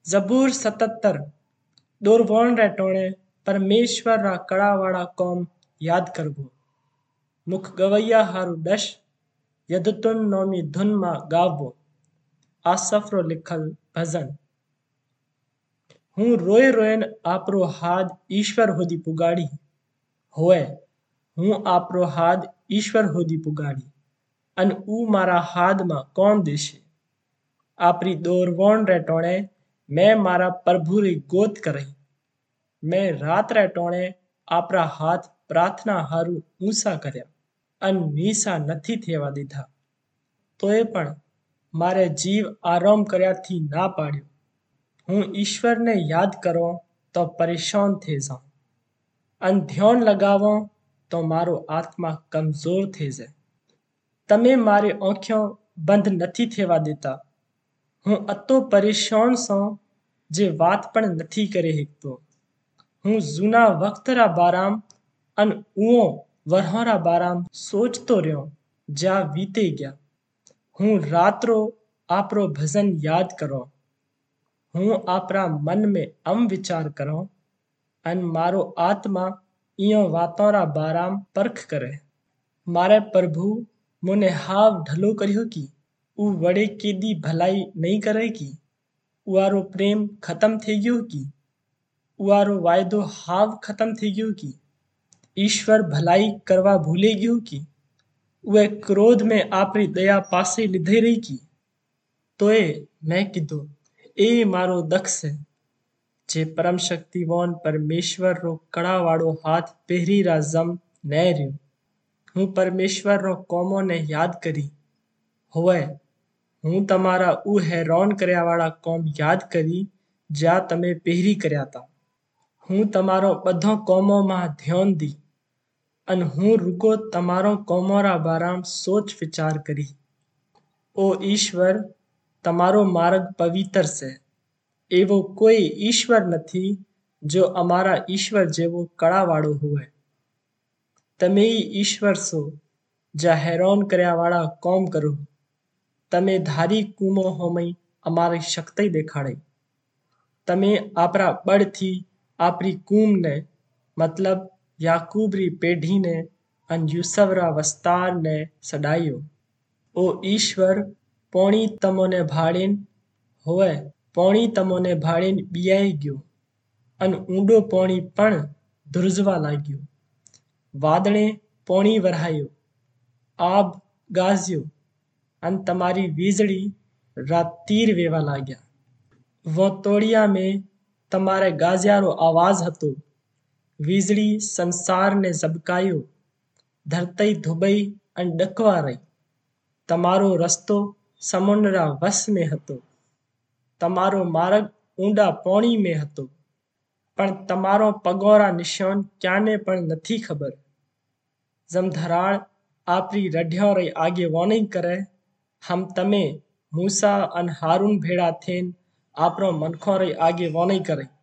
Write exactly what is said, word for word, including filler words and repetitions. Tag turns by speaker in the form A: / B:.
A: जबूर सतहत्तर दोरवोण रे टोणे परमेश्वर रा कड़ावाड़ा कौम याद करबो। मुख गवैया हारू दश यदुतुन नौमी धुन मा गावबो। आसफ रो लिखल भजन। हूँ रोए रोएन आपरो हाथ ईश्वर होदी पुगाड़ी होए। हूँ आपरो हाथ ईश्वर होदी पुगाड़ी अन ऊ मारा हाथ मा कौन देशे। आपरी दोरवोण रे टोणे मैं मारा प्रभु री गोत करई। मैं रात रे टोणे आपरा हाथ प्रार्थना हारू ऊंचा कर्या अन नीसा नथी थेवा दीधा। तोय पण मारे जीव आराम कर्या थी ना पाड्यो। हूँ ईश्वर ने याद करो तो परेशान थे जाऊं अन ध्यान लगावो तो मारो आत्मा कमजोर थे जाए। तमे मारी आंखों बंद नथी थेवा देता। हूँ अतो परेशान सौ जे वात पण नथी करे हेकतो। हूँ जूना वक्त रा बाराम अन उओ वरहों रा बाराम सोचतो रह्यो ज्या वीते गया। हूँ रात्रो आपरो भजन याद करो। हूँ आपरा मन में अम विचार करो अन मारो आत्मा इयो वातों रा बाराम परख करे। मारे प्रभु मुने हाव ढलो कर्यो की ऊ वड़े केदी भलाई नहीं करे की। उआरो प्रेम खत्म थे गयो की। उआरो वायदो हाव खत्म थे गयो की। ईश्वर भलाई करवा भूले गयो की। उए क्रोध में आपरी दया पासे लिधे रही की। तोए मैं कीधो ए मारो दक्ष है जे परम शक्तिवान परमेश्वर रो कड़ा वाड़ो हाथ पहरी रा जम नै रह्यो। हूँ परमेश्वर रो कौमों ने याद करी होए। हूँ तमारा ऊ हैरान कर्या वाड़ा कौम याद करी ज्या तमे पहरी कर्या ता। हूँ तमारो बधो कौमों मा ध्यान दी अन हूँ रुको तमारो कौमों रा बाराम सोच विचार करी। ओ ईश्वर तमारो मार्ग पवित्र से। एवो कोई ईश्वर नथी जो अमारा ईश्वर जेवो कड़ा वाड़ो होए। तमे ही ईश्वर सो जा हैरान कर्या वाड़ा कौम करो। तमे धारी कुमो होमई अमारी शक्ति देखाड़ई। तमे आपरा बड़ थी आपरी कूम ने मतलब याकूब री पेढ़ी ने अन यूसुफ रा वस्तार ने सडायो। ओ ईश्वर पोणी तमोने भाड़ीन होए। पोणी तमोने भाड़ीन बियाई गयो अन ऊंडो पोणी पण धुरजवा लाग्यो। वादळे पोणी वरहायो आब गाज्यो अन तमारी वीजળી रा तीर वेवा लाग्या। वो तोड़िया में तमारे गाज्यारो आवाज हतो। वीजળી संसार ने झबकायो। धरती धुबई अन डकवा रही। तमारो रस्तो समुंड रा वस में हतो। तमारो मार्ग ऊंडा पोणी में हतो पण तमारो पगों रा निशान क्याने पण नथी खबर। जम धराळ आपरी रढ्यों री आगेवानी करे हम तमे मूसा अन हारून भेड़ा थेन आपरो मनखों री आगेवानी करे।